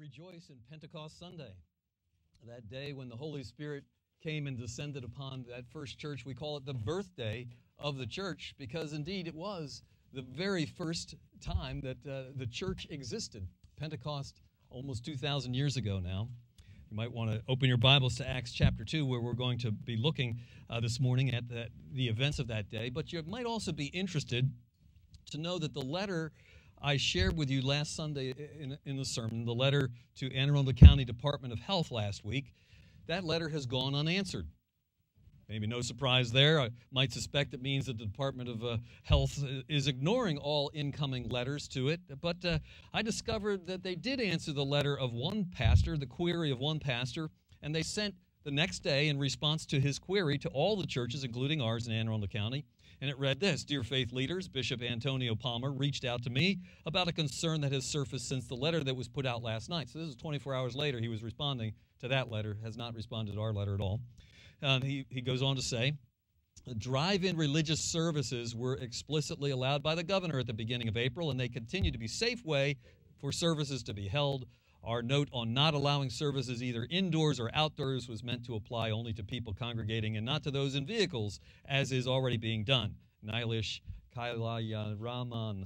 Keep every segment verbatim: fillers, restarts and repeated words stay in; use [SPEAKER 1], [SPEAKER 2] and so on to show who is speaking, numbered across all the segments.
[SPEAKER 1] rejoice in Pentecost Sunday, that day when the Holy Spirit came and descended upon that first church. We call it the birthday of the church because indeed it was the very first time that uh, the church existed. Pentecost almost two thousand years ago now. You might want to open your Bibles to Acts chapter two, where we're going to be looking uh, this morning at the, the events of that day. But you might also be interested to know that the letter I shared with you last Sunday in, in the sermon, the letter to Anne Arundel County Department of Health last week, that letter has gone unanswered. Maybe no surprise there. I might suspect it means that the Department of uh, Health is ignoring all incoming letters to it. But uh, I discovered that they did answer the letter of one pastor, the query of one pastor, and they sent the next day in response to his query to all the churches, including ours in Anne Arundel County. And it read this: Dear faith leaders, Bishop Antonio Palmer reached out to me about a concern that has surfaced since the letter that was put out last night. So this is twenty-four hours later. He was responding to that letter, has not responded to our letter at all. Uh, he, he goes on to say, drive-in religious services were explicitly allowed by the governor at the beginning of April, and they continue to be a safe way for services to be held. Our note on not allowing services either indoors or outdoors was meant to apply only to people congregating and not to those in vehicles, as is already being done. Nailish Kailayaraman,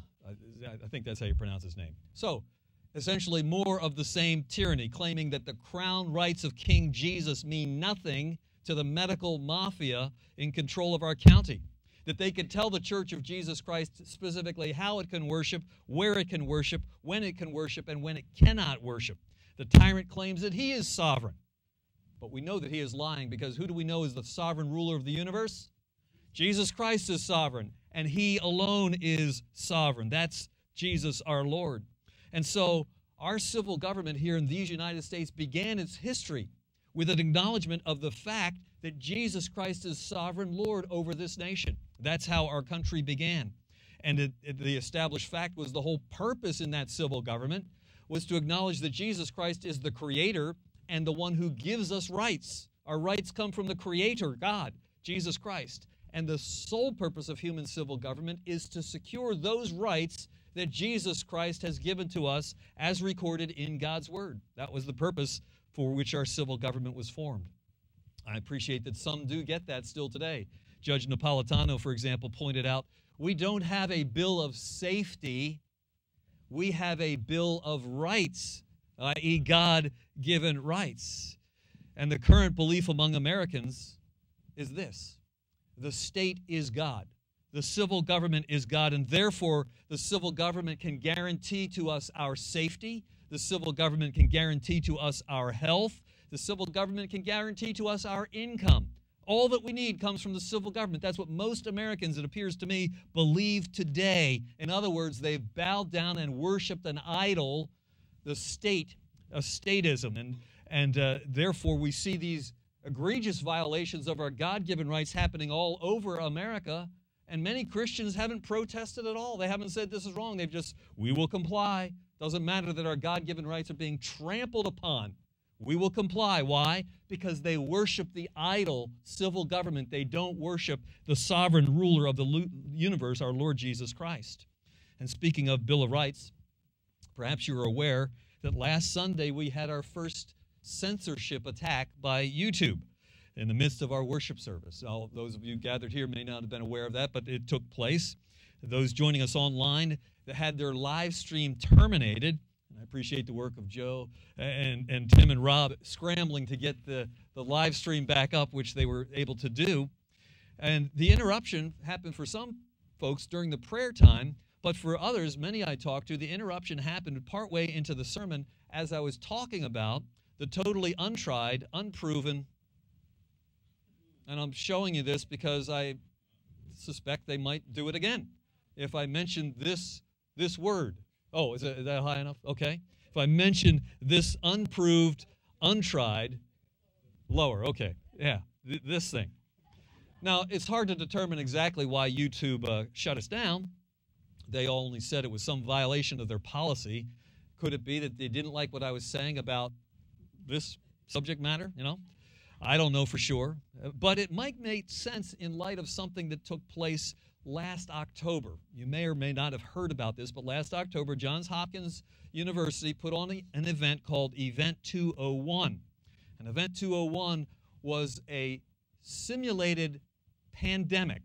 [SPEAKER 1] I think that's how you pronounce his name. So, essentially more of the same tyranny, claiming that the crown rights of King Jesus mean nothing to the medical mafia in control of our county. That they can tell the Church of Jesus Christ specifically how it can worship, where it can worship, when it can worship, and when it cannot worship. The tyrant claims that he is sovereign. But we know that he is lying, because who do we know is the sovereign ruler of the universe? Jesus Christ is sovereign, and he alone is sovereign. That's Jesus our Lord. And so our civil government here in these United States began its history with an acknowledgement of the fact that Jesus Christ is sovereign Lord over this nation. That's how our country began. And it, it, the established fact was the whole purpose in that civil government was to acknowledge that Jesus Christ is the Creator and the one who gives us rights. Our rights come from the Creator, God, Jesus Christ. And the sole purpose of human civil government is to secure those rights that Jesus Christ has given to us as recorded in God's Word. That was the purpose for which our civil government was formed. I appreciate that some do get that still today. Judge Napolitano, for example, pointed out, we don't have a bill of safety, we have a bill of rights, that is God-given rights. And the current belief among Americans is this: the state is God. The civil government is God, and therefore the civil government can guarantee to us our safety. The civil government can guarantee to us our health. The civil government can guarantee to us our income. All that we need comes from the civil government. That's what most Americans, it appears to me, believe today. In other words, they've bowed down and worshiped an idol, the state, a statism. And, and uh, therefore, we see these egregious violations of our God-given rights happening all over America. And many Christians haven't protested at all. They haven't said this is wrong. They've just, we will comply. Doesn't matter that our God-given rights are being trampled upon. We will comply. Why? Because they worship the idol civil government. They don't worship the sovereign ruler of the universe, our Lord Jesus Christ. And speaking of Bill of Rights, perhaps you're aware that last Sunday we had our first censorship attack by YouTube in the midst of our worship service. All those of you gathered here may not have been aware of that, but it took place. Those joining us online that had their live stream terminated. I appreciate the work of Joe and, and Tim and Rob scrambling to get the, the live stream back up, which they were able to do. And the interruption happened for some folks during the prayer time, but for others, many I talked to, the interruption happened partway into the sermon as I was talking about the totally untried, unproven, and I'm showing you this because I suspect they might do it again if I mention this, this word. Oh, is that, is that high enough? Okay. If I mention this unproved, untried, lower. Okay. Yeah, th this thing. Now, it's hard to determine exactly why YouTube uh, shut us down. They only said it was some violation of their policy. Could it be that they didn't like what I was saying about this subject matter, you know? I don't know for sure. But it might make sense in light of something that took place last October. You may or may not have heard about this, but last October, Johns Hopkins University put on a, an event called Event two oh one. And Event two oh one was a simulated pandemic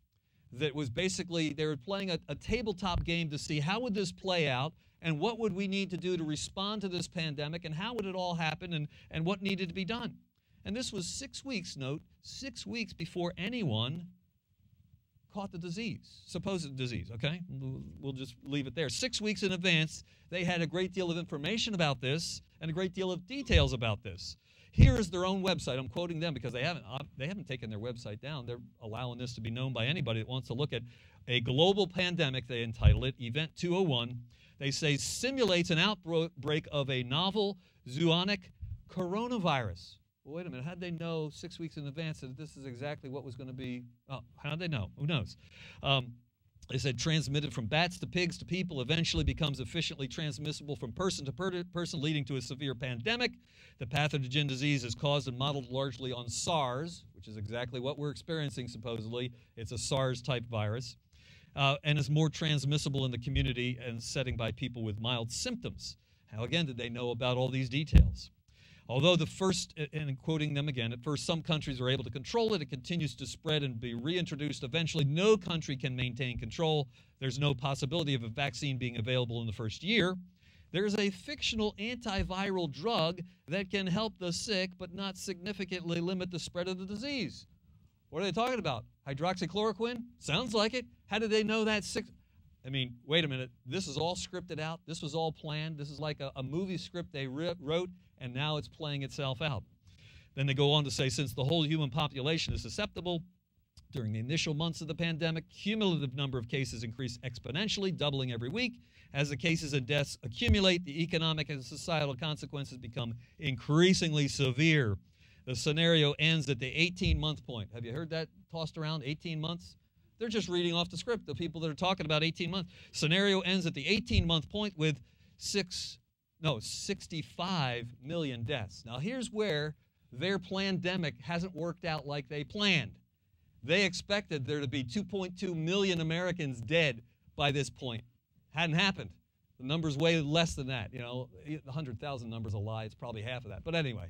[SPEAKER 1] that was basically, they were playing a, a tabletop game to see how would this play out and what would we need to do to respond to this pandemic and how would it all happen and, and what needed to be done. And this was six weeks, note, six weeks before anyone caught the disease, supposed disease, okay? We'll just leave it there. Six weeks in advance, they had a great deal of information about this and a great deal of details about this. Here is their own website. I'm quoting them because they haven't, they haven't taken their website down. They're allowing this to be known by anybody that wants to look at a global pandemic. They entitle it Event two oh one. They say simulates an outbreak of a novel zoonotic coronavirus. Well, wait a minute. How'd they know six weeks in advance that this is exactly what was going to be? Oh, how'd they know? Who knows? Um, They said transmitted from bats to pigs to people, eventually becomes efficiently transmissible from person to per person, leading to a severe pandemic. The pathogen disease is caused and modeled largely on SARS, which is exactly what we're experiencing, supposedly. It's a SARS-type virus, uh, and is more transmissible in the community and setting by people with mild symptoms. How, again, did they know about all these details? Although the first, and quoting them again, at first some countries are able to control it, it continues to spread and be reintroduced. Eventually, no country can maintain control. There's no possibility of a vaccine being available in the first year. There's a fictional antiviral drug that can help the sick but not significantly limit the spread of the disease. What are they talking about? Hydroxychloroquine? Sounds like it. How did they know that? Six I mean, wait a minute. This is all scripted out. This was all planned. This is like a, a movie script they wrote, and now it's playing itself out. Then they go on to say, since the whole human population is susceptible, during the initial months of the pandemic, cumulative number of cases increased exponentially, doubling every week. As the cases and deaths accumulate, the economic and societal consequences become increasingly severe. The scenario ends at the eighteen-month point. Have you heard that tossed around, eighteen months? They're just reading off the script, the people that are talking about eighteen months. Scenario ends at the eighteen-month point with six, no, sixty-five million deaths. Now, here's where their pandemic hasn't worked out like they planned. They expected there to be two point two million Americans dead by this point. Hadn't happened. The number's way less than that. You know, the one hundred thousand number's a lie. It's probably half of that. But anyway,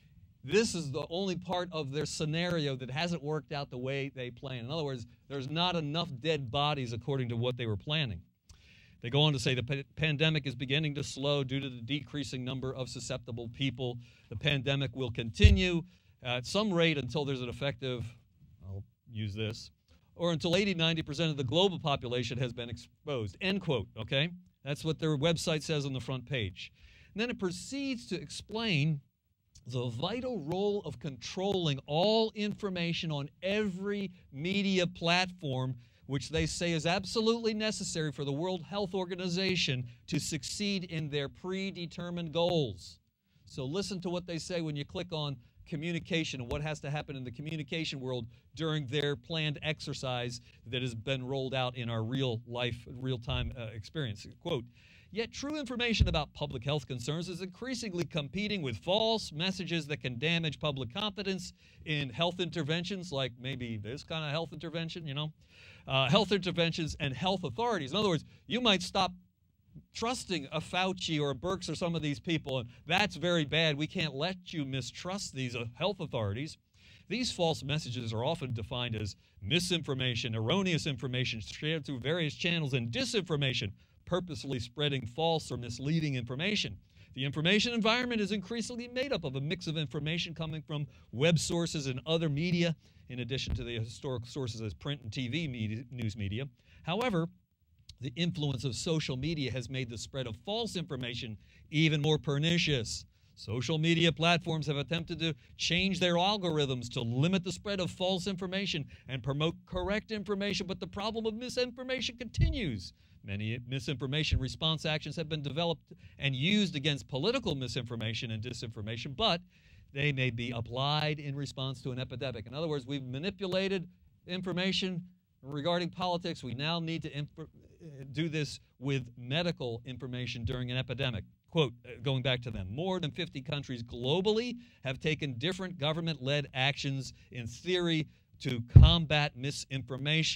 [SPEAKER 1] this is the only part of their scenario that hasn't worked out the way they planned. In other words, there's not enough dead bodies according to what they were planning. They go on to say the pa pandemic is beginning to slow due to the decreasing number of susceptible people. The pandemic will continue at some rate until there's an effective, I'll use this, or until eighty, ninety percent of the global population has been exposed, end quote, okay? That's what their website says on the front page. And then it proceeds to explain the vital role of controlling all information on every media platform, which they say is absolutely necessary for the World Health Organization to succeed in their predetermined goals. So listen to what they say when you click on communication and what has to happen in the communication world during their planned exercise that has been rolled out in our real life, real-time uh, experience. Quote, yet true information about public health concerns is increasingly competing with false messages that can damage public confidence in health interventions, like maybe this kind of health intervention, you know, uh, health interventions and health authorities. In other words, you might stop trusting a Fauci or a Birx or some of these people, and that's very bad. We can't let you mistrust these uh, health authorities. These false messages are often defined as misinformation, erroneous information shared through various channels, and disinformation, purposely spreading false or misleading information. The information environment is increasingly made up of a mix of information coming from web sources and other media, in addition to the historical sources as print and T V media, news media. However, the influence of social media has made the spread of false information even more pernicious. Social media platforms have attempted to change their algorithms to limit the spread of false information and promote correct information, but the problem of misinformation continues. Many misinformation response actions have been developed and used against political misinformation and disinformation, but they may be applied in response to an epidemic. In other words, we've manipulated information regarding politics. We now need to do this with medical information during an epidemic. Quote, going back to them, more than fifty countries globally have taken different government-led actions in theory to combat misinformation.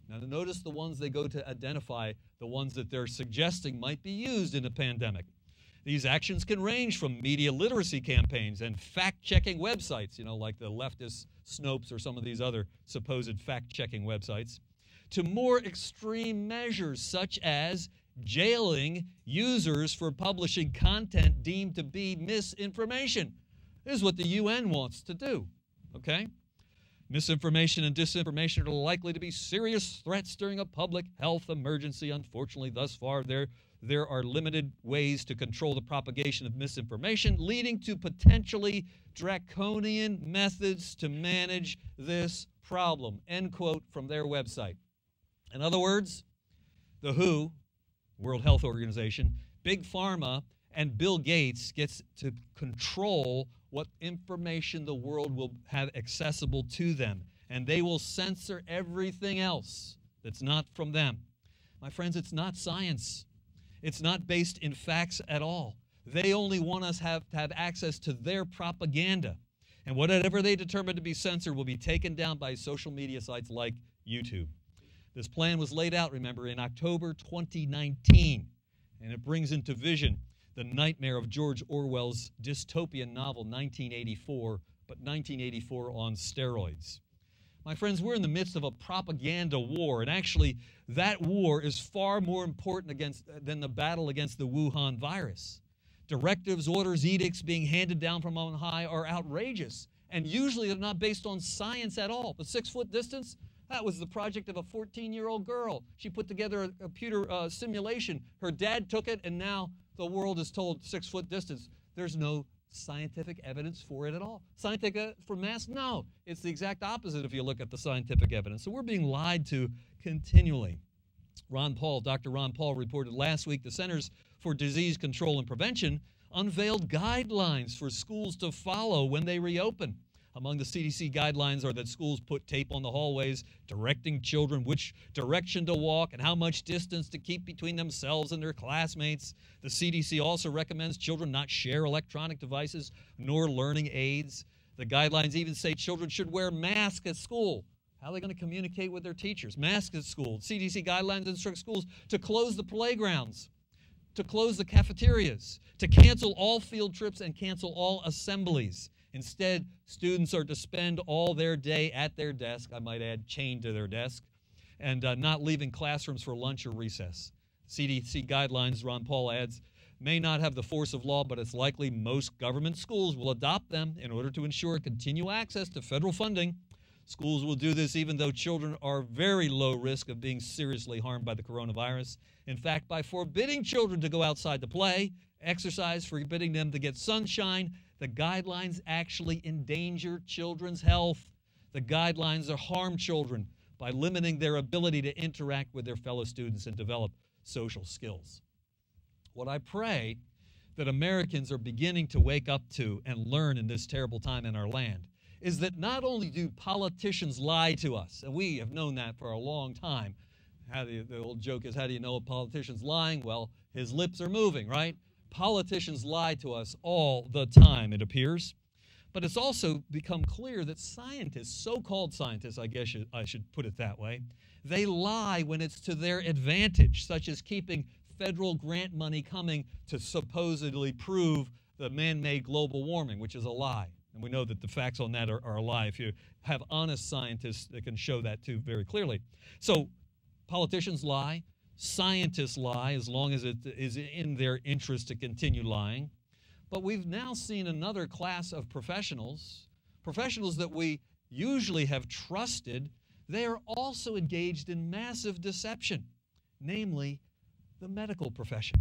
[SPEAKER 1] Now, notice the ones they go to identify, the ones that they're suggesting might be used in a pandemic. These actions can range from media literacy campaigns and fact-checking websites, you know, like the leftist Snopes or some of these other supposed fact-checking websites, to more extreme measures such as jailing users for publishing content deemed to be misinformation. This is what the U N wants to do, okay? Misinformation and disinformation are likely to be serious threats during a public health emergency. Unfortunately, thus far, there, there are limited ways to control the propagation of misinformation, leading to potentially draconian methods to manage this problem. End quote from their website. In other words, the W H O, World Health Organization, Big Pharma, and Bill Gates gets to control what information the world will have accessible to them. And they will censor everything else that's not from them. My friends, it's not science. It's not based in facts at all. They only want us have, to have access to their propaganda. And whatever they determine to be censored will be taken down by social media sites like YouTube. This plan was laid out, remember, in October twenty nineteen, and it brings into vision the nightmare of George Orwell's dystopian novel nineteen eighty-four, but nineteen eighty-four on steroids. My friends, we're in the midst of a propaganda war, and actually that war is far more important against, than the battle against the Wuhan virus. Directives, orders, edicts being handed down from on high are outrageous, and usually they're not based on science at all. The six-foot distance, that was the project of a fourteen-year-old girl. She put together a computer uh, simulation. Her dad took it, and now the world is told six-foot distance. There's no scientific evidence for it at all. Scientific uh, for masks? No. It's the exact opposite if you look at the scientific evidence. So we're being lied to continually. Ron Paul, Doctor Ron Paul reported last week the Centers for Disease Control and Prevention unveiled guidelines for schools to follow when they reopen. Among the C D C guidelines are that schools put tape on the hallways, directing children which direction to walk and how much distance to keep between themselves and their classmates. The C D C also recommends children not share electronic devices nor learning aids. The guidelines even say children should wear masks at school. How are they going to communicate with their teachers? Masks at school. C D C guidelines instruct schools to close the playgrounds, to close the cafeterias, to cancel all field trips and cancel all assemblies. Instead, students are to spend all their day at their desk, I might add, chained to their desk, and uh, not leaving classrooms for lunch or recess. C D C guidelines, Ron Paul adds, may not have the force of law, but it's likely most government schools will adopt them in order to ensure continual access to federal funding. Schools will do this even though children are very low risk of being seriously harmed by the coronavirus. In fact, by forbidding children to go outside to play, exercise, forbidding them to get sunshine, the guidelines actually endanger children's health. The guidelines are harm children by limiting their ability to interact with their fellow students and develop social skills. What I pray that Americans are beginning to wake up to and learn in this terrible time in our land is that not only do politicians lie to us, and we have known that for a long time. How do you, the old joke is, how do you know a politician's lying? Well, his lips are moving, right? Politicians lie to us all the time, it appears. But it's also become clear that scientists, so-called scientists, I guess I should put it that way, they lie when it's to their advantage, such as keeping federal grant money coming to supposedly prove the man-made global warming, which is a lie. And we know that the facts on that are, are a lie. If you have honest scientists that can show that too very clearly. So politicians lie. Scientists lie as long as it is in their interest to continue lying. But we've now seen another class of professionals, professionals that we usually have trusted. They are also engaged in massive deception, namely the medical profession.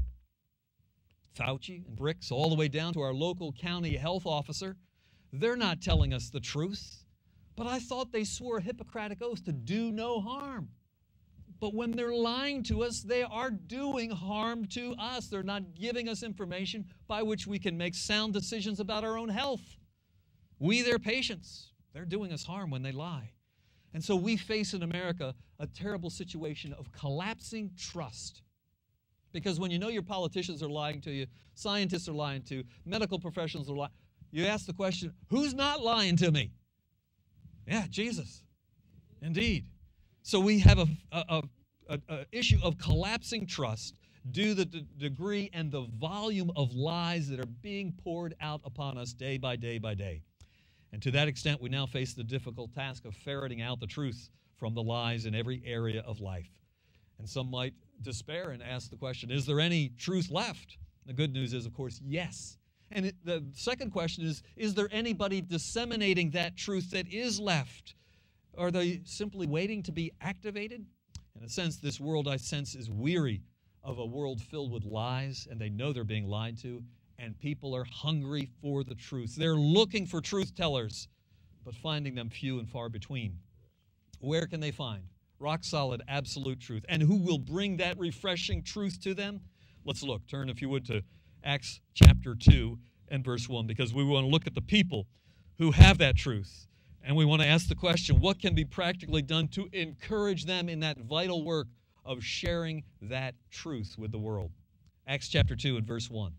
[SPEAKER 1] Fauci and Birx, all the way down to our local county health officer, they're not telling us the truth. But I thought they swore a Hippocratic oath to do no harm. But when they're lying to us, they are doing harm to us. They're not giving us information by which we can make sound decisions about our own health. We, their patients, they're doing us harm when they lie. And so we face in America a terrible situation of collapsing trust. Because when you know your politicians are lying to you, scientists are lying to you, medical professionals are lying, you ask the question, who's not lying to me? Yeah, Jesus. Indeed. So we have a, a, a, a issue of collapsing trust due to the d- degree and the volume of lies that are being poured out upon us day by day by day. And to that extent, we now face the difficult task of ferreting out the truth from the lies in every area of life. And some might despair and ask the question, is there any truth left? The good news is, of course, yes. And it, the second question is, is there anybody disseminating that truth that is left? Are they simply waiting to be activated? In a sense, this world, I sense, is weary of a world filled with lies, and they know they're being lied to, and people are hungry for the truth. They're looking for truth tellers, but finding them few and far between. Where can they find rock solid, absolute truth? And who will bring that refreshing truth to them? Let's look. Turn, if you would, to Acts chapter two and verse one, because we want to look at the people who have that truth. And we want to ask the question, what can be practically done to encourage them in that vital work of sharing that truth with the world? Acts chapter two and verse one.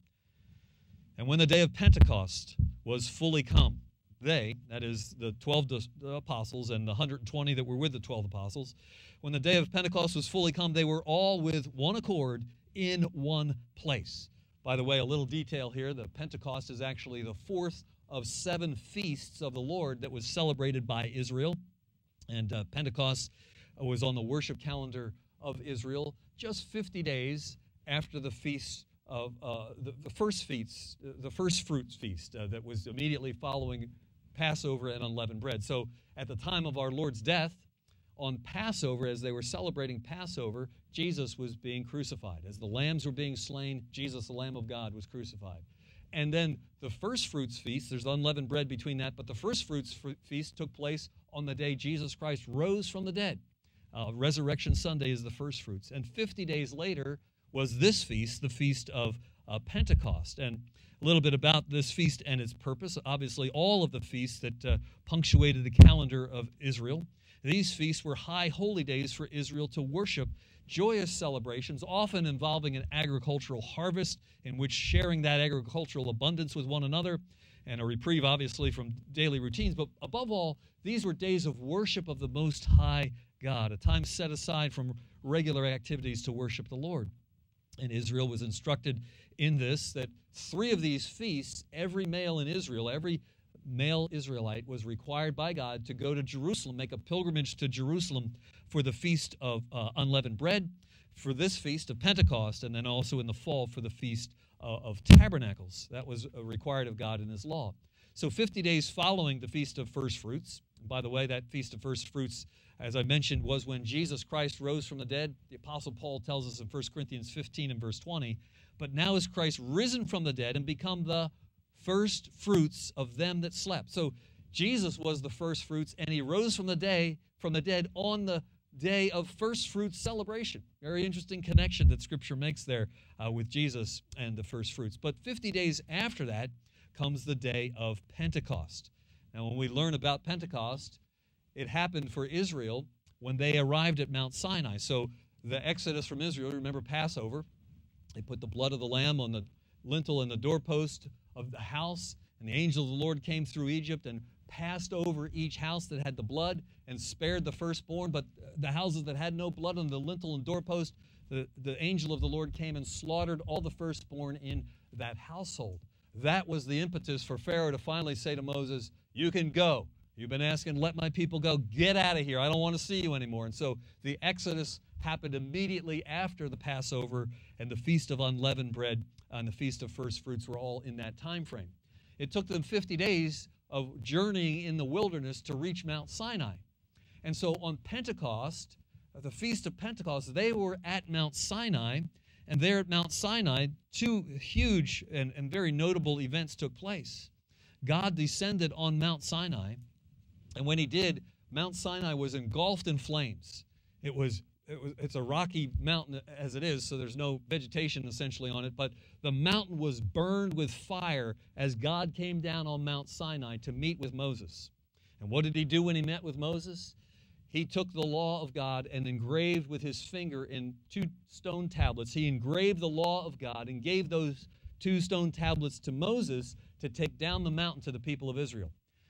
[SPEAKER 1] And when the day of Pentecost was fully come, they, that is the twelve apostles and the one hundred twenty that were with the twelve apostles, when the day of Pentecost was fully come, they were all with one accord in one place. By the way, a little detail here, the Pentecost is actually the fourth of seven feasts of the Lord that was celebrated by Israel. And uh, Pentecost was on the worship calendar of Israel just fifty days after the feast of uh, the, the first feast, the first fruits feast uh, that was immediately following Passover and unleavened bread. So at the time of our Lord's death, on Passover, as they were celebrating Passover, Jesus was being crucified. As the lambs were being slain, Jesus, the Lamb of God, was crucified. And then the first fruits feast, there's unleavened bread between that, but the first fruits feast took place on the day Jesus Christ rose from the dead. Uh, Resurrection Sunday is the first fruits. And fifty days later was this feast, the feast of uh, Pentecost. And a little bit about this feast and its purpose. Obviously, all of the feasts that uh, punctuated the calendar of Israel. These feasts were high holy days for Israel to worship, joyous celebrations, often involving an agricultural harvest in which sharing that agricultural abundance with one another, and a reprieve, obviously, from daily routines. But above all, these were days of worship of the Most High God, a time set aside from regular activities to worship the Lord. And Israel was instructed in this, that three of these feasts, every male in Israel, every male Israelite was required by God to go to Jerusalem, make a pilgrimage to Jerusalem for the feast of uh, unleavened bread, for this feast of Pentecost, and then also in the fall for the feast uh, of tabernacles. That was uh, required of God in His law. So fifty days following the feast of first fruits, by the way, that feast of first fruits, as I mentioned, was when Jesus Christ rose from the dead. The Apostle Paul tells us in First Corinthians fifteen and verse twenty, but now is Christ risen from the dead and become the first fruits of them that slept. So Jesus was the first fruits, and He rose from the day from the dead on the day of first fruits celebration. Very interesting connection that Scripture makes there uh, with Jesus and the first fruits. But fifty days after that comes the day of Pentecost. Now, when we learn about Pentecost, it happened for Israel when they arrived at Mount Sinai. So the exodus from Israel, remember Passover, they put the blood of the lamb on the lintel and the doorpost of the house, and the angel of the Lord came through Egypt and passed over each house that had the blood and spared the firstborn, but the houses that had no blood on the lintel and doorpost, the, the angel of the Lord came and slaughtered all the firstborn in that household. That was the impetus for Pharaoh to finally say to Moses, you can go. You've been asking, let my people go. Get out of here. I don't want to see you anymore. And so the Exodus happened immediately after the Passover, and the Feast of Unleavened Bread and the Feast of First Fruits were all in that time frame. It took them fifty days of journeying in the wilderness to reach Mount Sinai. And so on Pentecost, the Feast of Pentecost, they were at Mount Sinai, and there at Mount Sinai, two huge and, and very notable events took place. God descended on Mount Sinai, and when He did, Mount Sinai was engulfed in flames. It was, it was it's a rocky mountain as it is, so there's no vegetation essentially on it, but the mountain was burned with fire as God came down on Mount Sinai to meet with Moses. And what did He do when He met with Moses? He took the law of God and engraved with His finger in two stone tablets. He engraved the law of God and gave those two stone tablets to Moses to take down the mountain to the people of Israel.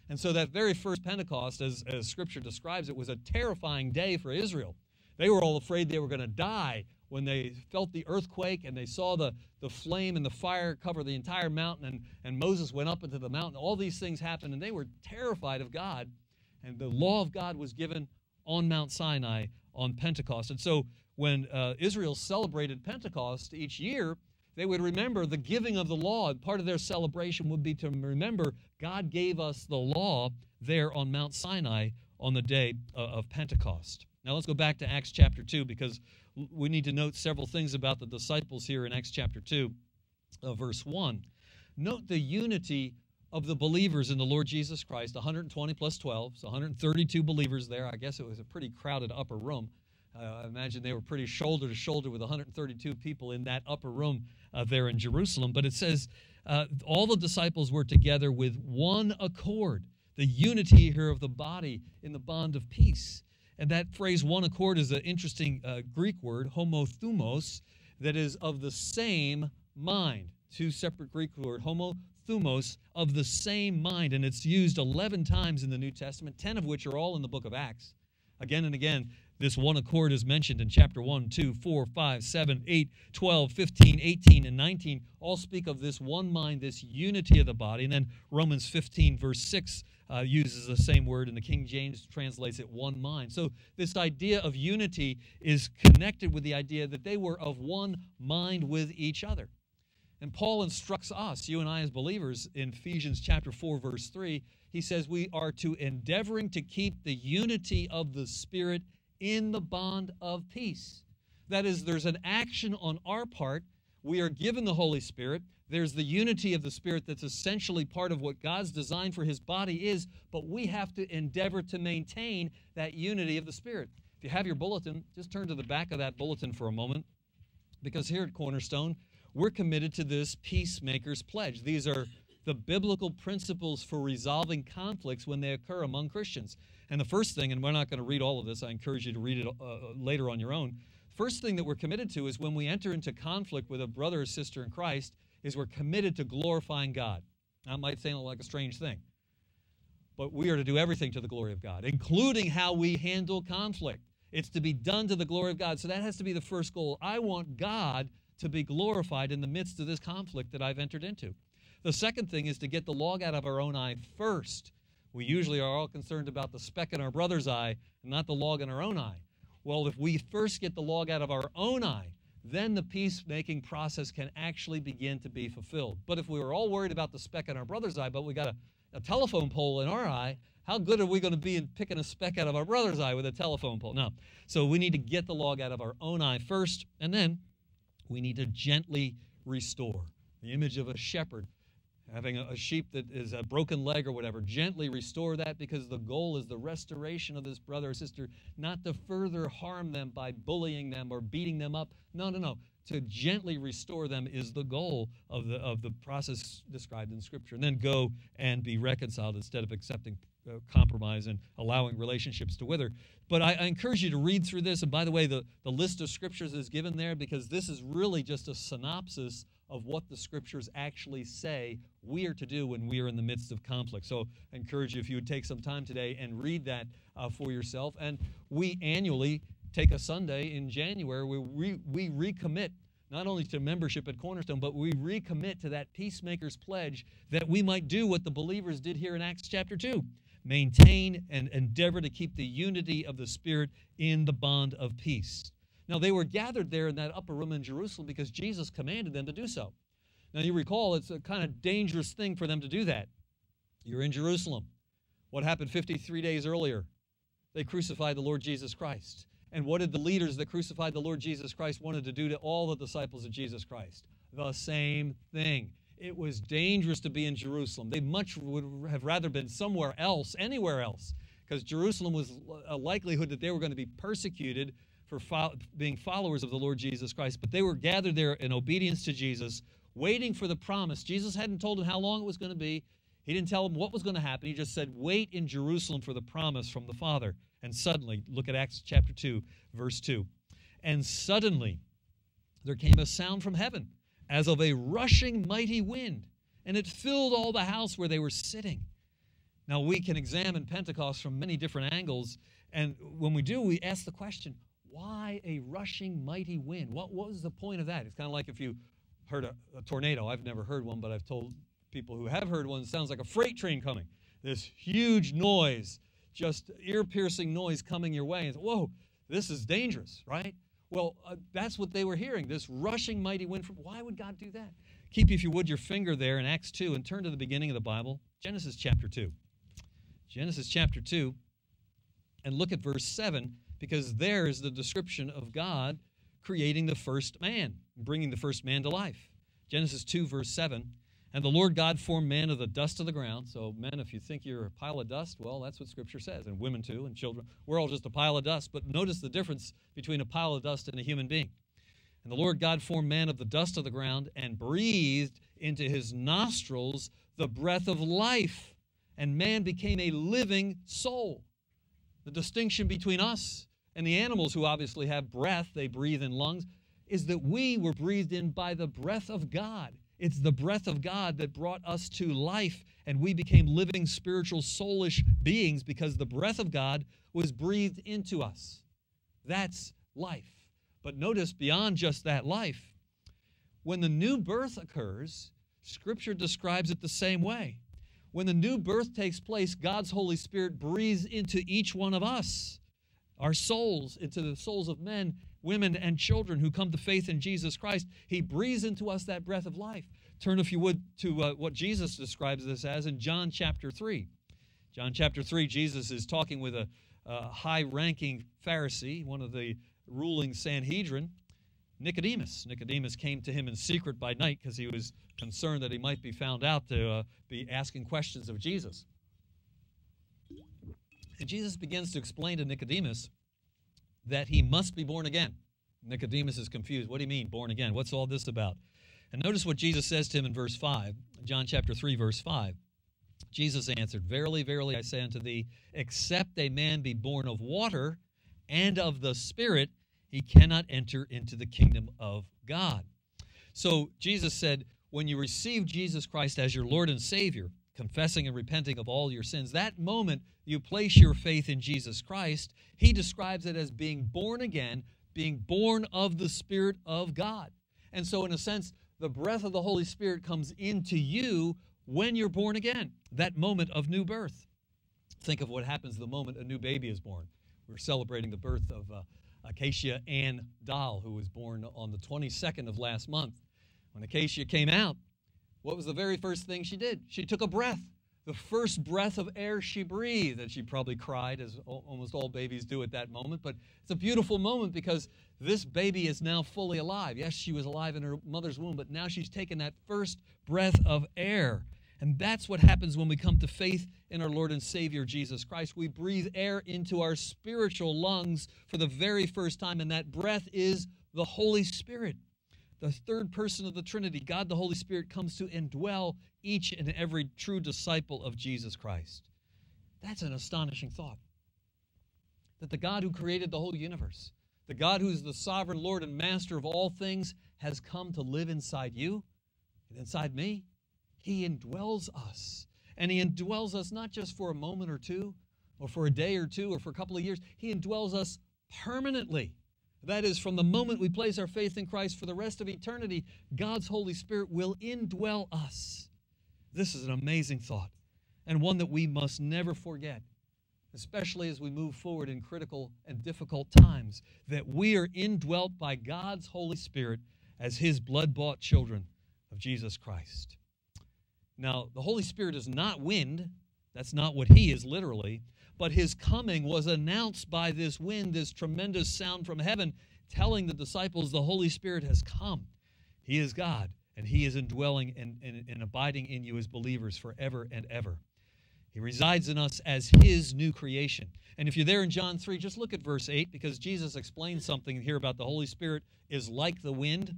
[SPEAKER 1] And so that very first Pentecost, as, as Scripture describes it, was a terrifying day for Israel. They were all afraid they were going to die when they felt the earthquake and they saw the, the flame and the fire cover the entire mountain, and, and Moses went up into the mountain. All these things happened, and they were terrified of God. And the law of God was given on Mount Sinai on Pentecost. And so when uh, Israel celebrated Pentecost each year, they would remember the giving of the law. And part of their celebration would be to remember God gave us the law there on Mount Sinai on the day uh, of Pentecost. Now let's go back to Acts chapter two, because we need to note several things about the disciples here in Acts chapter two, uh, verse one. Note the unity of the believers in the Lord Jesus Christ, one hundred twenty plus twelve, so one hundred thirty-two believers there. I guess it was a pretty crowded upper room. Uh, I imagine they were pretty shoulder to shoulder with one hundred thirty-two people in that upper room uh, there in Jerusalem. But it says uh, all the disciples were together with one accord, the unity here of the body in the bond of peace. And that phrase, one accord, is an interesting uh, Greek word, homothumos, that is of the same mind. Two separate Greek words, homothumos, of the same mind. And it's used eleven times in the New Testament, ten of which are all in the book of Acts. Again and again, this one accord is mentioned in chapter one, two, four, five, seven, eight, twelve, fifteen, eighteen, and nineteen. All speak of this one mind, this unity of the body. And then Romans fifteen, verse six, uh, uses the same word, and the King James translates it one mind. So this idea of unity is connected with the idea that they were of one mind with each other. And Paul instructs us, you and I as believers, in Ephesians chapter four, verse three, he says we are to endeavoring to keep the unity of the Spirit in the bond of peace. That is, there's an action on our part. We are given the Holy Spirit. There's the unity of the Spirit that's essentially part of what God's design for His body is, but we have to endeavor to maintain that unity of the Spirit. If you have your bulletin, just turn to the back of that bulletin for a moment, because here at Cornerstone, we're committed to this Peacemaker's Pledge. These are the biblical principles for resolving conflicts when they occur among Christians. And the first thing, and we're not going to read all of this, I encourage you to read it uh, later on your own. First thing that we're committed to is when we enter into conflict with a brother or sister in Christ, is we're committed to glorifying God. Now, it might sound like a strange thing, but we are to do everything to the glory of God, including how we handle conflict. It's to be done to the glory of God. So that has to be the first goal. I want God to be glorified in the midst of this conflict that I've entered into. The second thing is to get the log out of our own eye first. We usually are all concerned about the speck in our brother's eye and not the log in our own eye. Well, if we first get the log out of our own eye, then the peacemaking process can actually begin to be fulfilled. But if we were all worried about the speck in our brother's eye, but we got a, a telephone pole in our eye, how good are we going to be in picking a speck out of our brother's eye with a telephone pole? No. So we need to get the log out of our own eye first, and then we need to gently restore. The image of a shepherd having a sheep that is a broken leg or whatever, gently restore that, because the goal is the restoration of this brother or sister, not to further harm them by bullying them or beating them up. No, no, no. To gently restore them is the goal of the of the process described in Scripture. And then go and be reconciled instead of accepting uh, compromise and allowing relationships to wither. But I, I encourage you to read through this. And by the way, the, the list of Scriptures is given there because this is really just a synopsis of what the Scriptures actually say we are to do when we are in the midst of conflict. So I encourage you, if you would take some time today and read that uh, for yourself. And we annually take a Sunday in January where we, we recommit not only to membership at Cornerstone, but we recommit to that Peacemaker's Pledge that we might do what the believers did here in Acts chapter two. Maintain and endeavor to keep the unity of the Spirit in the bond of peace. Now, they were gathered there in that upper room in Jerusalem because Jesus commanded them to do so. Now, you recall, it's a kind of dangerous thing for them to do that. You're in Jerusalem. What happened fifty-three days earlier? They crucified the Lord Jesus Christ. And what did the leaders that crucified the Lord Jesus Christ wanted to do to all the disciples of Jesus Christ? The same thing. It was dangerous to be in Jerusalem. They much would have rather been somewhere else, anywhere else, because Jerusalem was a likelihood that they were going to be persecuted for fo- being followers of the Lord Jesus Christ. But they were gathered there in obedience to Jesus, waiting for the promise. Jesus hadn't told them how long it was going to be. He didn't tell them what was going to happen. He just said, wait in Jerusalem for the promise from the Father. And suddenly, look at Acts chapter two, verse two. And suddenly there came a sound from heaven, as of a rushing mighty wind, and it filled all the house where they were sitting. Now, we can examine Pentecost from many different angles, and when we do, we ask the question, why a rushing mighty wind? What, what was the point of that? It's kind of like if you heard a, a tornado. I've never heard one, but I've told people who have heard one, it sounds like a freight train coming. This huge noise, just ear-piercing noise coming your way. And whoa, this is dangerous, right? Well, uh, that's what they were hearing, this rushing mighty wind. From, why would God do that? Keep, if you would, your finger there in Acts two and turn to the beginning of the Bible, Genesis chapter two. Genesis chapter two, and look at verse seven, because there is the description of God creating the first man, bringing the first man to life. Genesis two, verse seven, and the Lord God formed man of the dust of the ground. So, men, if you think you're a pile of dust, well, that's what Scripture says. And women, too, and children. We're all just a pile of dust. But notice the difference between a pile of dust and a human being. And the Lord God formed man of the dust of the ground and breathed into his nostrils the breath of life. And man became a living soul. The distinction between us and the animals, who obviously have breath, they breathe in lungs, is that we were breathed in by the breath of God. It's the breath of God that brought us to life, and we became living, spiritual, soulish beings because the breath of God was breathed into us. That's life. But notice, beyond just that life, when the new birth occurs, Scripture describes it the same way. When the new birth takes place, God's Holy Spirit breathes into each one of us, our souls, into the souls of men, women, and children who come to faith in Jesus Christ. He breathes into us that breath of life. Turn, if you would, to uh, what Jesus describes this as in John chapter three. John chapter three, Jesus is talking with a, a high-ranking Pharisee, one of the ruling Sanhedrin, Nicodemus. Nicodemus came to him in secret by night because he was concerned that he might be found out to uh, be asking questions of Jesus. And Jesus begins to explain to Nicodemus that he must be born again. Nicodemus is confused. What do you mean, born again? What's all this about? And notice what Jesus says to him in verse five, John chapter three, verse five. Jesus answered, "Verily, verily, I say unto thee, except a man be born of water and of the Spirit, he cannot enter into the kingdom of God." So Jesus said, when you receive Jesus Christ as your Lord and Savior, confessing and repenting of all your sins, that moment you place your faith in Jesus Christ, he describes it as being born again, being born of the Spirit of God. And so in a sense, the breath of the Holy Spirit comes into you when you're born again, that moment of new birth. Think of what happens the moment a new baby is born. We're celebrating the birth of uh, Acacia Ann Dahl, who was born on the twenty-second of last month. When Acacia came out, what was the very first thing she did? She took a breath, the first breath of air she breathed, and she probably cried, as almost all babies do at that moment. But it's a beautiful moment because this baby is now fully alive. Yes, she was alive in her mother's womb, but now she's taken that first breath of air. And that's what happens when we come to faith in our Lord and Savior, Jesus Christ. We breathe air into our spiritual lungs for the very first time, and that breath is the Holy Spirit. The third person of the Trinity, God the Holy Spirit, comes to indwell each and every true disciple of Jesus Christ. That's an astonishing thought. That the God who created the whole universe, the God who is the sovereign Lord and master of all things, has come to live inside you and inside me. He indwells us. And he indwells us not just for a moment or two, or for a day or two, or for a couple of years. He indwells us permanently. That is, from the moment we place our faith in Christ for the rest of eternity, God's Holy Spirit will indwell us. This is an amazing thought, and one that we must never forget, especially as we move forward in critical and difficult times, that we are indwelt by God's Holy Spirit as his blood-bought children of Jesus Christ. Now, the Holy Spirit is not wind. That's not what he is literally. But his coming was announced by this wind, this tremendous sound from heaven, telling the disciples the Holy Spirit has come. He is God, and he is indwelling and, and, and abiding in you as believers forever and ever. He resides in us as his new creation. And if you're there in John three, just look at verse eight, because Jesus explains something here about the Holy Spirit is like the wind.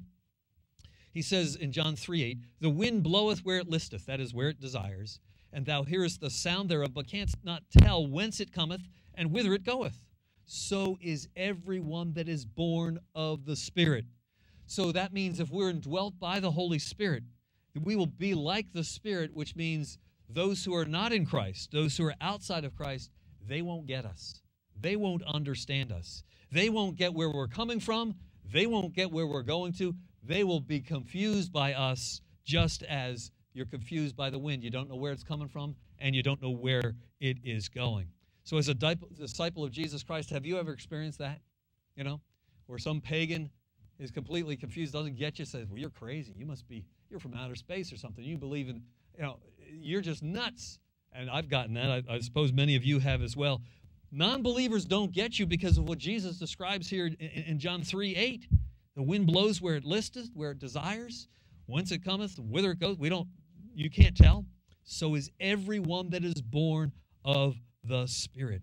[SPEAKER 1] He says in John three eight, "The wind bloweth where it listeth," that is, where it desires, "and thou hearest the sound thereof, but canst not tell whence it cometh and whither it goeth. So is every one that is born of the Spirit." So that means if we're indwelt by the Holy Spirit, we will be like the Spirit, which means those who are not in Christ, those who are outside of Christ, they won't get us. They won't understand us. They won't get where we're coming from. They won't get where we're going to. They will be confused by us just as you're confused by the wind. You don't know where it's coming from, and you don't know where it is going. So as a disciple of Jesus Christ, have you ever experienced that? You know, where some pagan is completely confused, doesn't get you, says, well, you're crazy. You must be, you're from outer space or something. You believe in, you know, you're just nuts. And I've gotten that. I, I suppose many of you have as well. Non-believers don't get you because of what Jesus describes here in, in John three eight. The wind blows where it listeth, where it desires. Whence it cometh, whither it goes, we don't, you can't tell. So is everyone that is born of the Spirit.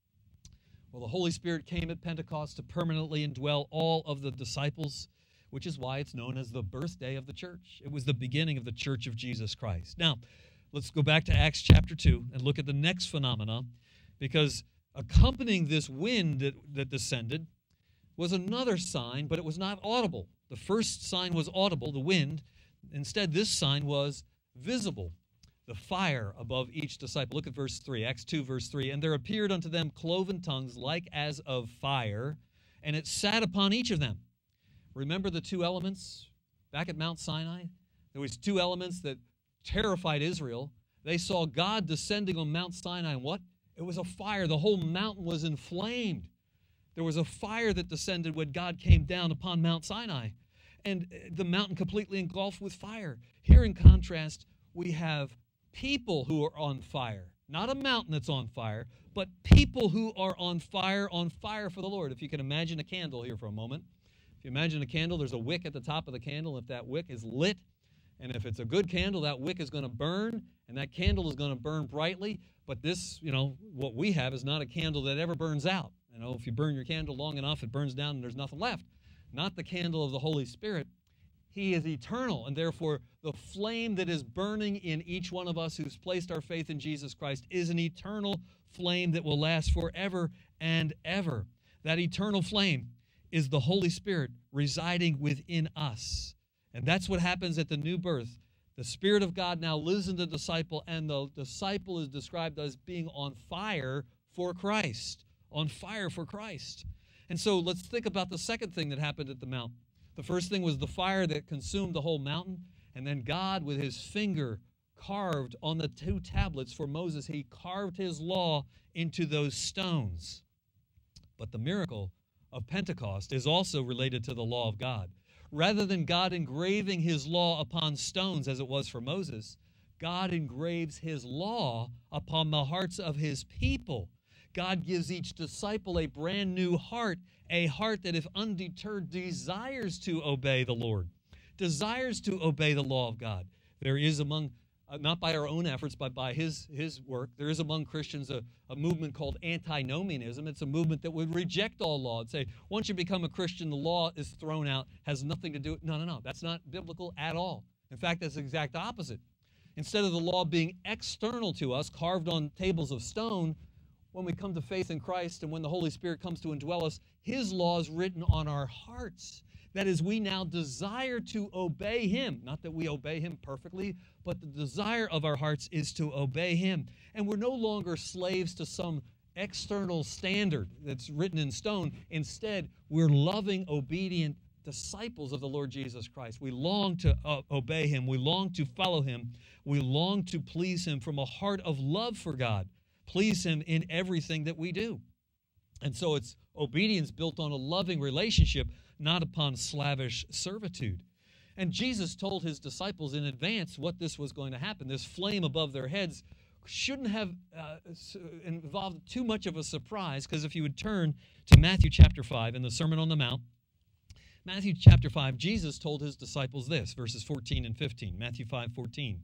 [SPEAKER 1] Well, the Holy Spirit came at Pentecost to permanently indwell all of the disciples, which is why it's known as the birthday of the church. It was the beginning of the church of Jesus Christ. Now, let's go back to Acts chapter two and look at the next phenomenon, because accompanying this wind that, that descended was another sign, but it was not audible. The first sign was audible, the wind. Instead, this sign was visible, the fire above each disciple. Look at verse three, Acts two, verse three. And there appeared unto them cloven tongues like as of fire, and it sat upon each of them. Remember the two elements back at Mount Sinai? There was two elements that terrified Israel. They saw God descending on Mount Sinai, and what? It was a fire. The whole mountain was inflamed. There was a fire that descended when God came down upon Mount Sinai, and the mountain completely engulfed with fire. Here, in contrast, we have people who are on fire. Not a mountain that's on fire, but people who are on fire, on fire for the Lord. If you can imagine a candle here for a moment. If you imagine a candle, there's a wick at the top of the candle. If that wick is lit, and if it's a good candle, that wick is going to burn, and that candle is going to burn brightly. But this, you know, what we have is not a candle that ever burns out. You know, if you burn your candle long enough, it burns down and there's nothing left. Not the candle of the Holy Spirit. He is eternal, and therefore the flame that is burning in each one of us who's placed our faith in Jesus Christ is an eternal flame that will last forever and ever. That eternal flame is the Holy Spirit residing within us. And that's what happens at the new birth. The Spirit of God now lives in the disciple, and the disciple is described as being on fire for Christ. On fire for Christ. And so let's think about the second thing that happened at the mount. The first thing was the fire that consumed the whole mountain, and then God with his finger carved on the two tablets for Moses. He carved his law into those stones. But the miracle of Pentecost is also related to the law of God. Rather than God engraving his law upon stones as it was for Moses, God engraves his law upon the hearts of his people. God gives each disciple a brand new heart, a heart that, if undeterred, desires to obey the Lord, desires to obey the law of God. There is among, uh, not by our own efforts, but by his, his work, there is among Christians a, a movement called antinomianism. It's a movement that would reject all law and say, once you become a Christian, the law is thrown out, has nothing to do with, no, no, no, that's not biblical at all. In fact, that's the exact opposite. Instead of the law being external to us, carved on tables of stone, when we come to faith in Christ and when the Holy Spirit comes to indwell us, his law is written on our hearts. That is, we now desire to obey him. Not that we obey him perfectly, but the desire of our hearts is to obey him. And we're no longer slaves to some external standard that's written in stone. Instead, we're loving, obedient disciples of the Lord Jesus Christ. We long to uh, obey him. We long to follow him. We long to please him from a heart of love for God. Please him in everything that we do. And so it's obedience built on a loving relationship, not upon slavish servitude. And Jesus told his disciples in advance what this was going to happen. This flame above their heads shouldn't have uh, involved too much of a surprise, because if you would turn to Matthew chapter five in the Sermon on the Mount, Matthew chapter five, Jesus told his disciples this, verses fourteen and fifteen. Matthew five fourteen.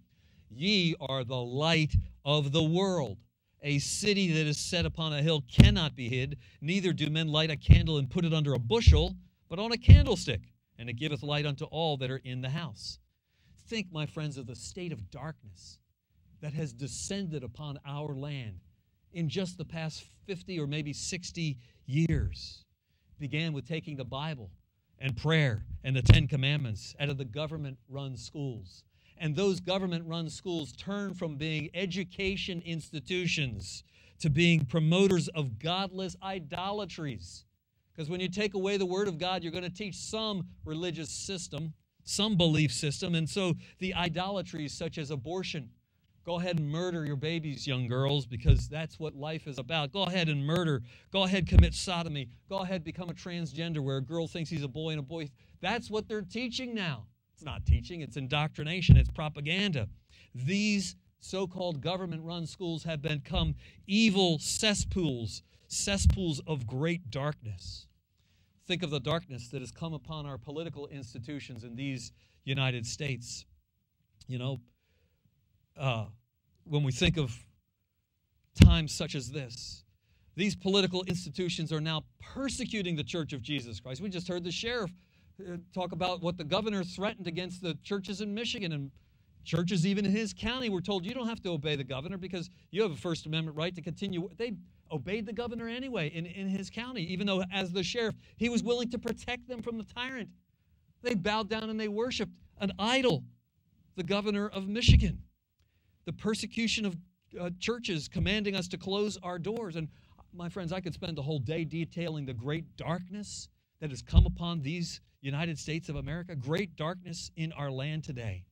[SPEAKER 1] Ye are the light of the world. A city that is set upon a hill cannot be hid, neither do men light a candle and put it under a bushel, but on a candlestick, and it giveth light unto all that are in the house. Think, my friends, of the state of darkness that has descended upon our land in just the past fifty or maybe sixty years. It began with taking the Bible and prayer and the Ten Commandments out of the government-run schools, And those government-run schools turn from being education institutions to being promoters of godless idolatries. Because when you take away the Word of God, you're going to teach some religious system, some belief system, and so the idolatries such as abortion. Go ahead and murder your babies, young girls, because that's what life is about. Go ahead and murder. Go ahead, commit sodomy. Go ahead, become a transgender where a girl thinks he's a boy and a boy. That's what they're teaching now. It's not teaching, it's indoctrination, it's propaganda. These so-called government-run schools have become evil cesspools, cesspools of great darkness. Think of the darkness that has come upon our political institutions in these United States. You know, uh, when we think of times such as this, these political institutions are now persecuting the Church of Jesus Christ. We just heard the sheriff uh, talk about what the governor threatened against the churches in Michigan, and churches even in his county were told, you don't have to obey the governor because you have a First Amendment right to continue. They obeyed the governor anyway in, in his county, even though as the sheriff, he was willing to protect them from the tyrant. They bowed down and they worshiped an idol, the governor of Michigan. The persecution of uh, churches commanding us to close our doors. And my friends, I could spend the whole day detailing the great darkness that has come upon these United States of America, great darkness in our land today.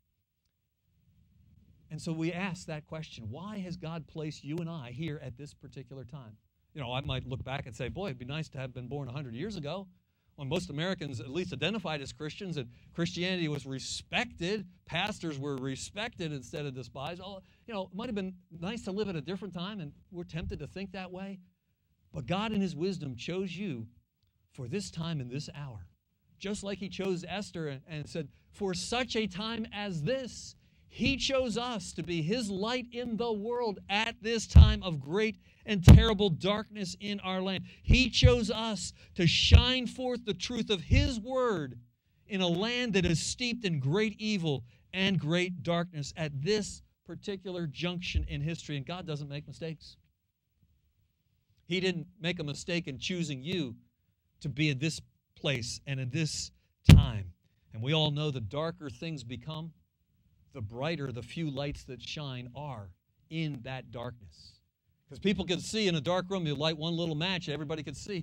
[SPEAKER 1] And so we ask that question, why has God placed you and I here at this particular time? You know, I might look back and say, boy, it'd be nice to have been born one hundred years ago, when most Americans at least identified as Christians and Christianity was respected, pastors were respected instead of despised. Oh, you know, it might have been nice to live at a different time, and we're tempted to think that way. But God in His wisdom chose you for this time and this hour, just like He chose Esther and, and said, for such a time as this, He chose us to be His light in the world at this time of great and terrible darkness in our land. He chose us to shine forth the truth of His word in a land that is steeped in great evil and great darkness at this particular junction in history. And God doesn't make mistakes. He didn't make a mistake in choosing you to be in this place and in this time. And we all know the darker things become, the brighter the few lights that shine are in that darkness. Because people can see in a dark room, you light one little match, everybody can see.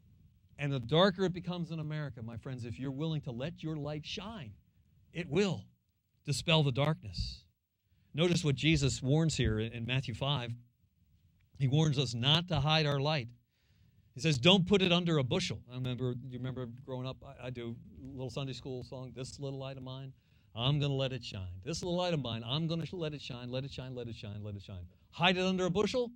[SPEAKER 1] And the darker it becomes in America, my friends, if you're willing to let your light shine, it will dispel the darkness. Notice what Jesus warns here in Matthew five. He warns us not to hide our light. He says, don't put it under a bushel. I remember, you remember growing up, I, I do a little Sunday school song, This Little Light of Mine. I'm going to let it shine. This little light of mine, I'm going to let it shine, let it shine, let it shine, let it shine. Hide it under a bushel?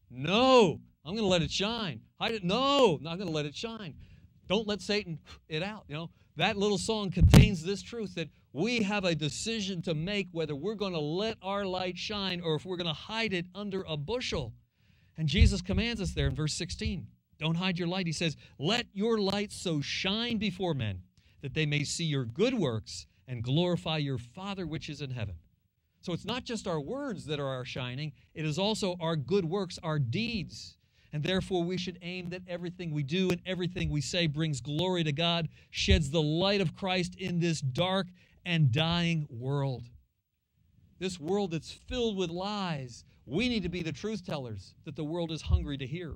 [SPEAKER 1] No. I'm going to let it shine. Hide it? No. I'm not going to let it shine. Don't let Satan it out. You know, that little song contains this truth that we have a decision to make whether we're going to let our light shine or if we're going to hide it under a bushel. And Jesus commands us there in verse sixteen. Don't hide your light. He says, let your light so shine before men that they may see your good works and glorify your Father which is in heaven. So it's not just our words that are our shining, it is also our good works, our deeds. And therefore we should aim that everything we do and everything we say brings glory to God, sheds the light of Christ in this dark and dying world. This world that's filled with lies, we need to be the truth tellers that the world is hungry to hear.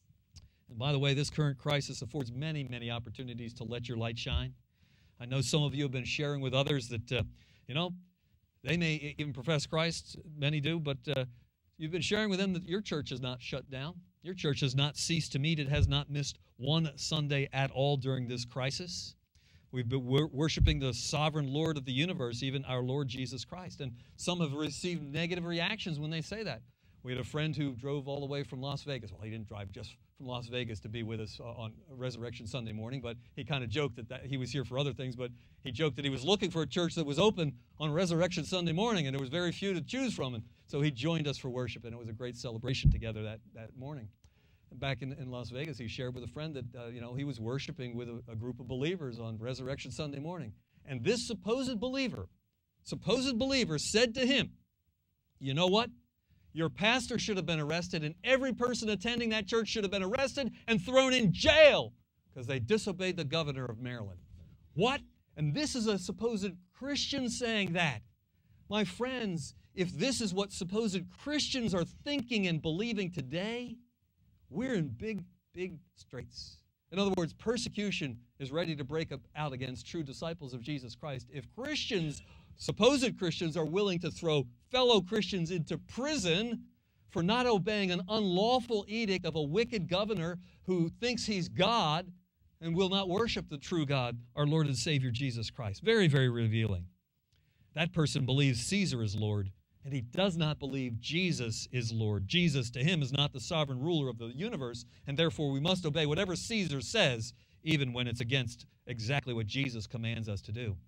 [SPEAKER 1] And by the way, this current crisis affords many, many opportunities to let your light shine. I know some of you have been sharing with others that, uh, you know, they may even profess Christ, many do, but uh, you've been sharing with them that your church is not shut down. Your church has not ceased to meet. It has not missed one Sunday at all during this crisis. We've been wor- worshiping the sovereign Lord of the universe, even our Lord Jesus Christ. And some have received negative reactions when they say that. We had a friend who drove all the way from Las Vegas. Well, he didn't drive just from Las Vegas to be with us on Resurrection Sunday morning, but he kind of joked that, that he was here for other things, but he joked that he was looking for a church that was open on Resurrection Sunday morning, and there was very few to choose from. And so he joined us for worship, and it was a great celebration together that, that morning. And back in, in Las Vegas, he shared with a friend that, uh, you know, he was worshiping with a, a group of believers on Resurrection Sunday morning. And this supposed believer, supposed believer said to him, you know what? Your pastor should have been arrested, and every person attending that church should have been arrested and thrown in jail because they disobeyed the governor of Maryland. What? And this is a supposed Christian saying that. My friends, if this is what supposed Christians are thinking and believing today, we're in big, big straits. In other words, persecution is ready to break out against true disciples of Jesus Christ. If Christians, supposed Christians, are willing to throw fellow Christians into prison for not obeying an unlawful edict of a wicked governor who thinks he's God and will not worship the true God, our Lord and Savior Jesus Christ. Very, very revealing. That person believes Caesar is Lord, and he does not believe Jesus is Lord. Jesus, to him, is not the sovereign ruler of the universe, and therefore we must obey whatever Caesar says, even when it's against exactly what Jesus commands us to do.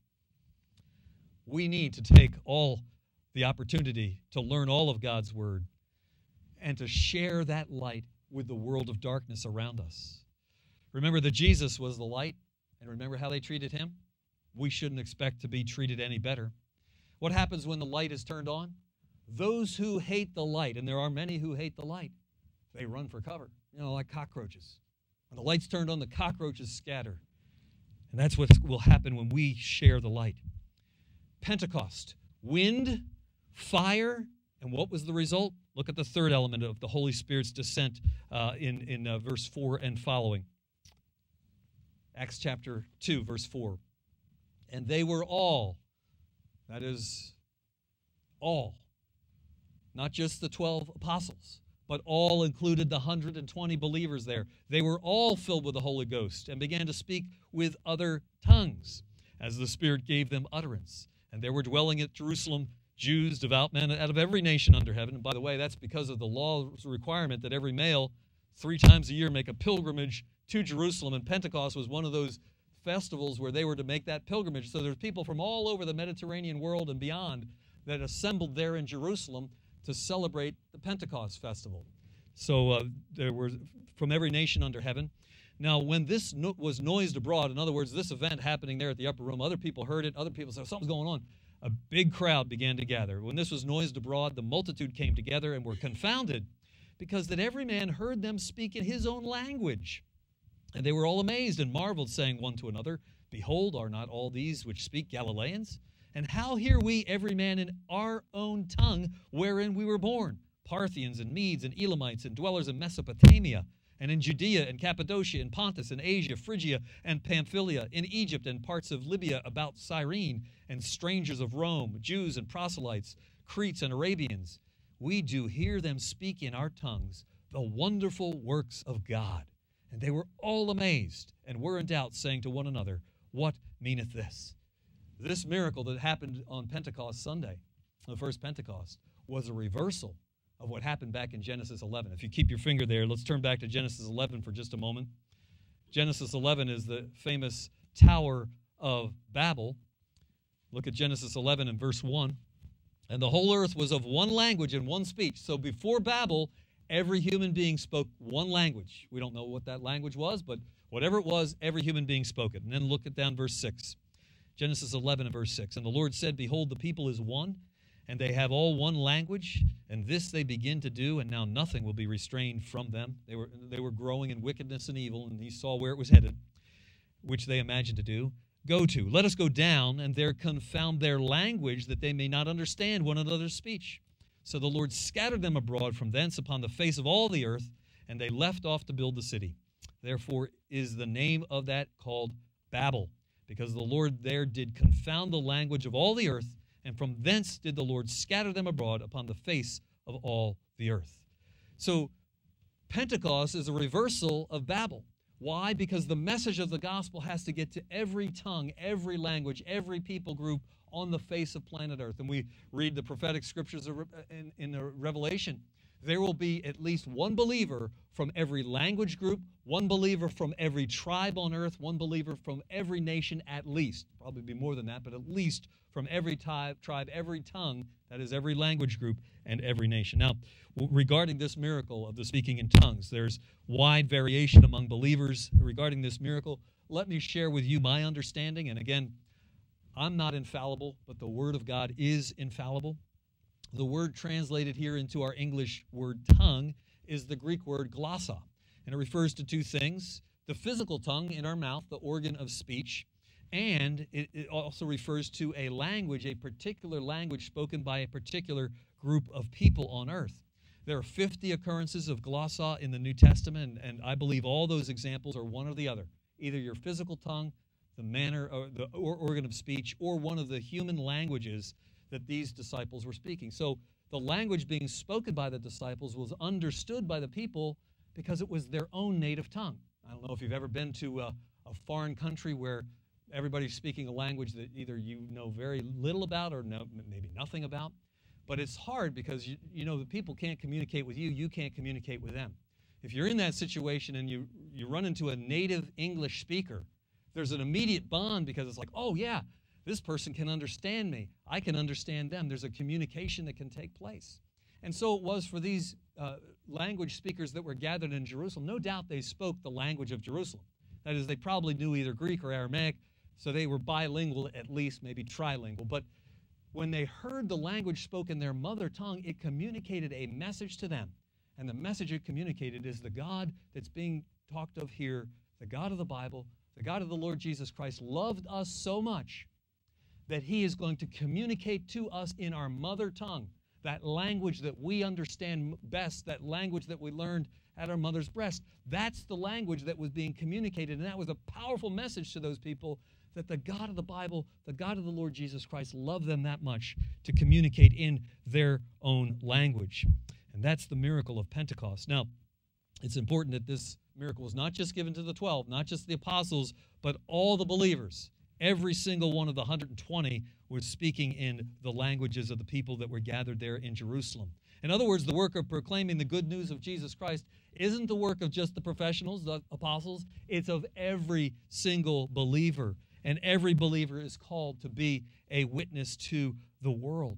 [SPEAKER 1] We need to take all the opportunity to learn all of God's Word and to share that light with the world of darkness around us. Remember that Jesus was the light, and remember how they treated him? We shouldn't expect to be treated any better. What happens when the light is turned on? Those who hate the light, and there are many who hate the light, they run for cover, you know, like cockroaches. When the light's turned on, the cockroaches scatter. And that's what will happen when we share the light. Pentecost, wind, fire, and what was the result? Look at the third element of the Holy Spirit's descent uh, in, in uh, verse four and following. Acts chapter two, verse four. And they were all, that is, all, not just the twelve apostles, but all included the one hundred twenty believers there. They were all filled with the Holy Ghost and began to speak with other tongues as the Spirit gave them utterance. And there were dwelling at Jerusalem Jews, devout men out of every nation under heaven. And by the way, that's because of the law's requirement that every male three times a year make a pilgrimage to Jerusalem. And Pentecost was one of those festivals where they were to make that pilgrimage. So there's people from all over the Mediterranean world and beyond that assembled there in Jerusalem to celebrate the Pentecost festival. So uh, there were from every nation under heaven. Now, when this no- was noised abroad, in other words, this event happening there at the upper room, other people heard it, other people said, something's going on. A big crowd began to gather. When this was noised abroad, the multitude came together and were confounded, because that every man heard them speak in his own language. And they were all amazed and marveled, saying one to another, Behold, are not all these which speak Galileans? And how hear we every man in our own tongue wherein we were born? Parthians and Medes and Elamites and dwellers in Mesopotamia, and in Judea and Cappadocia and Pontus and Asia, Phrygia and Pamphylia, in Egypt and parts of Libya about Cyrene, and strangers of Rome, Jews and proselytes, Cretes and Arabians. We do hear them speak in our tongues the wonderful works of God. And they were all amazed and were in doubt, saying to one another, What meaneth this? This miracle that happened on Pentecost Sunday, the first Pentecost, was a reversal of what happened back in Genesis eleven. If you keep your finger there, let's turn back to Genesis eleven for just a moment. Genesis eleven is the famous Tower of Babel. Look at Genesis eleven and verse one. And the whole earth was of one language and one speech. So before Babel, every human being spoke one language. We don't know what that language was, but whatever it was, every human being spoke it. And then look at down verse six. Genesis eleven and verse six. And the Lord said, Behold, the people is one, and they have all one language, and this they begin to do, and now nothing will be restrained from them. They were, they were growing in wickedness and evil, and he saw where it was headed, which they imagined to do. Go to, let us go down, and there confound their language, that they may not understand one another's speech. So the Lord scattered them abroad from thence upon the face of all the earth, and they left off to build the city. Therefore is the name of that called Babel, because the Lord there did confound the language of all the earth, and from thence did the Lord scatter them abroad upon the face of all the earth. So Pentecost is a reversal of Babel. Why? Because the message of the gospel has to get to every tongue, every language, every people group on the face of planet Earth. And we read the prophetic scriptures in, in the Revelation. There will be at least one believer from every language group, one believer from every tribe on earth, one believer from every nation at least. Probably be more than that, but at least from every tribe, tribe, every tongue, that is every language group and every nation. Now, regarding this miracle of the speaking in tongues, there's wide variation among believers regarding this miracle. Let me share with you my understanding. And again, I'm not infallible, but the Word of God is infallible. The word translated here into our English word tongue is the Greek word glossa, and it refers to two things: the physical tongue in our mouth, the organ of speech, and it, it also refers to a language, a particular language spoken by a particular group of people on earth. There are fifty occurrences of glossa in the New Testament, and, and I believe all those examples are one or the other. Either your physical tongue, the manner, or the or organ of speech, or one of the human languages that these disciples were speaking. So the language being spoken by the disciples was understood by the people because it was their own native tongue. I don't know if you've ever been to a, a foreign country where everybody's speaking a language that either you know very little about or know, maybe nothing about. But it's hard because, you, you know, the people can't communicate with you. You can't communicate with them. If you're in that situation and you, you run into a native English speaker, there's an immediate bond because it's like, oh, yeah, this person can understand me. I can understand them. There's a communication that can take place. And so it was for these uh, language speakers that were gathered in Jerusalem. No doubt they spoke the language of Jerusalem. That is, they probably knew either Greek or Aramaic, so they were bilingual, at least maybe trilingual. But when they heard the language spoken in their mother tongue, it communicated a message to them. And the message it communicated is the God that's being talked of here, the God of the Bible, the God of the Lord Jesus Christ, loved us so much that He is going to communicate to us in our mother tongue, that language that we understand best, that language that we learned at our mother's breast. That's the language that was being communicated, and that was a powerful message to those people, that the God of the Bible, the God of the Lord Jesus Christ, loved them that much to communicate in their own language. And that's the miracle of Pentecost. Now, it's important that this miracle was not just given to the twelve, not just the apostles, but all the believers. Every single one of the one hundred twenty was speaking in the languages of the people that were gathered there in Jerusalem. In other words, the work of proclaiming the good news of Jesus Christ isn't the work of just the professionals, the apostles. It's of every single believer. And every believer is called to be a witness to the world.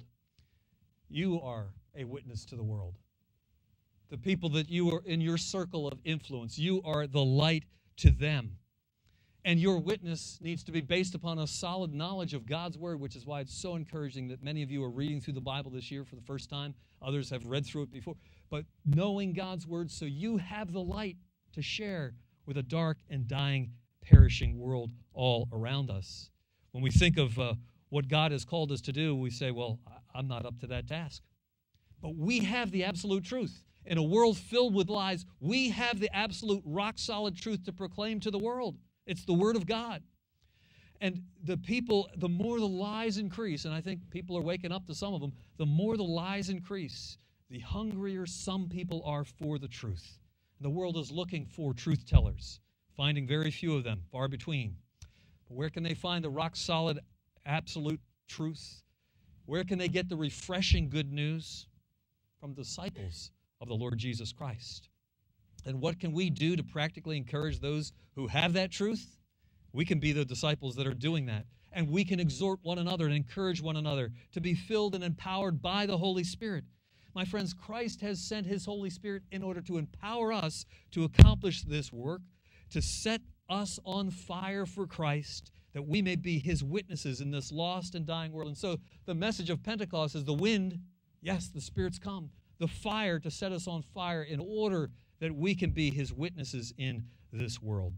[SPEAKER 1] You are a witness to the world. The people that you are in your circle of influence, you are the light to them. And your witness needs to be based upon a solid knowledge of God's Word, which is why it's so encouraging that many of you are reading through the Bible this year for the first time. Others have read through it before. But knowing God's Word so you have the light to share with a dark and dying, perishing world all around us. When we think of uh, what God has called us to do, we say, well, I'm not up to that task. But we have the absolute truth. In a world filled with lies, we have the absolute rock-solid truth to proclaim to the world. It's the Word of God. And the people, the more the lies increase, and I think people are waking up to some of them, the more the lies increase, the hungrier some people are for the truth. The world is looking for truth tellers, finding very few of them, far between. But where can they find the rock-solid, absolute truth? Where can they get the refreshing good news? From disciples of the Lord Jesus Christ. And what can we do to practically encourage those who have that truth? We can be the disciples that are doing that. And we can exhort one another and encourage one another to be filled and empowered by the Holy Spirit. My friends, Christ has sent His Holy Spirit in order to empower us to accomplish this work, to set us on fire for Christ, that we may be His witnesses in this lost and dying world. And so the message of Pentecost is the wind. Yes, the Spirit's come. The fire to set us on fire in order that we can be His witnesses in this world.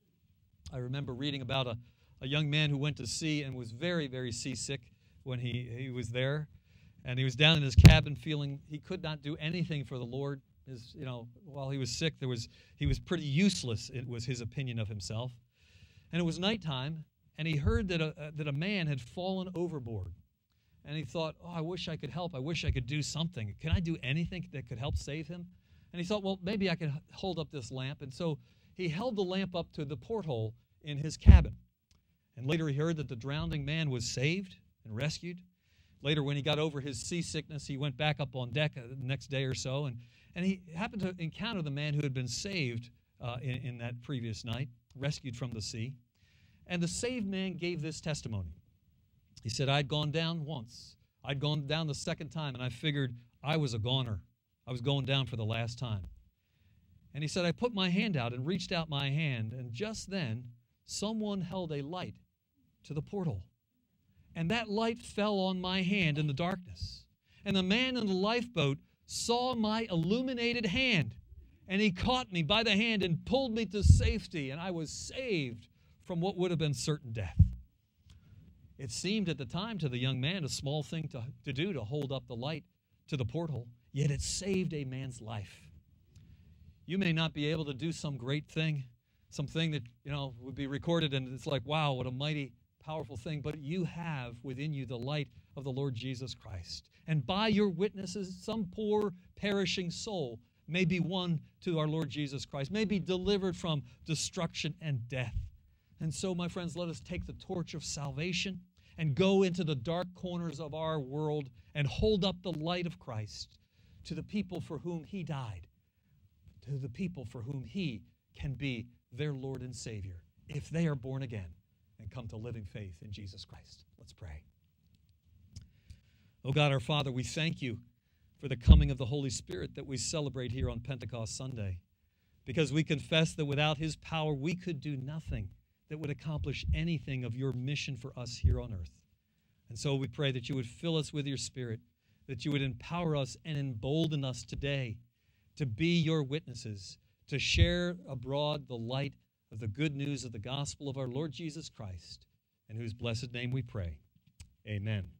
[SPEAKER 1] I remember reading about a, a young man who went to sea and was very, very seasick when he, he was there. And he was down in his cabin feeling he could not do anything for the Lord. His, you know, while he was sick, there was he was pretty useless, it was his opinion of himself. And it was nighttime, and he heard that a, that a man had fallen overboard. And he thought, oh, I wish I could help. I wish I could do something. Can I do anything that could help save him? And he thought, well, maybe I could hold up this lamp. And so he held the lamp up to the porthole in his cabin. And later he heard that the drowning man was saved and rescued. Later, when he got over his seasickness, he went back up on deck the next day or so. And, and he happened to encounter the man who had been saved uh, in, in that previous night, rescued from the sea. And the saved man gave this testimony. He said, I'd gone down once. I'd gone down the second time, and I figured I was a goner. I was going down for the last time. And he said, I put my hand out and reached out my hand, and just then, someone held a light to the porthole. And that light fell on my hand in the darkness. And the man in the lifeboat saw my illuminated hand, and he caught me by the hand and pulled me to safety, and I was saved from what would have been certain death. It seemed at the time to the young man a small thing to, to do to hold up the light to the porthole, yet it saved a man's life. You may not be able to do some great thing, something that, you know, would be recorded and it's like, wow, what a mighty, powerful thing, but you have within you the light of the Lord Jesus Christ. And by your witnesses, some poor perishing soul may be won to our Lord Jesus Christ, may be delivered from destruction and death. And so, my friends, let us take the torch of salvation and go into the dark corners of our world and hold up the light of Christ to the people for whom He died, to the people for whom He can be their Lord and Savior, if they are born again and come to living faith in Jesus Christ. Let's pray. Oh God, our Father, we thank You for the coming of the Holy Spirit that we celebrate here on Pentecost Sunday, because we confess that without His power we could do nothing that would accomplish anything of Your mission for us here on earth. And so we pray that You would fill us with Your Spirit, that You would empower us and embolden us today to be Your witnesses, to share abroad the light of the good news of the gospel of our Lord Jesus Christ, in whose blessed name we pray. Amen.